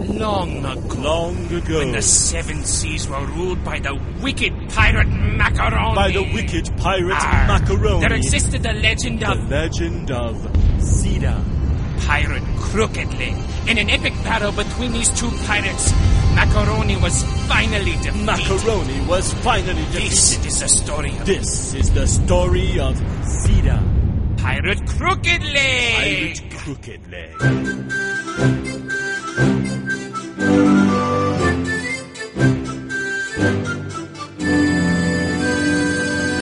Long ago. Long ago. When the seven seas were ruled by the wicked pirate Macaroni. By the wicked pirate Macaroni. There existed the legend of... The legend of Sida. Pirate Crooked Leg. In an epic battle between these two pirates, Macaroni was finally defeated. Macaroni was finally defeated. This is the story of... This is the story of Sida. Pirate Crooked Leg. Pirate Crooked Leg.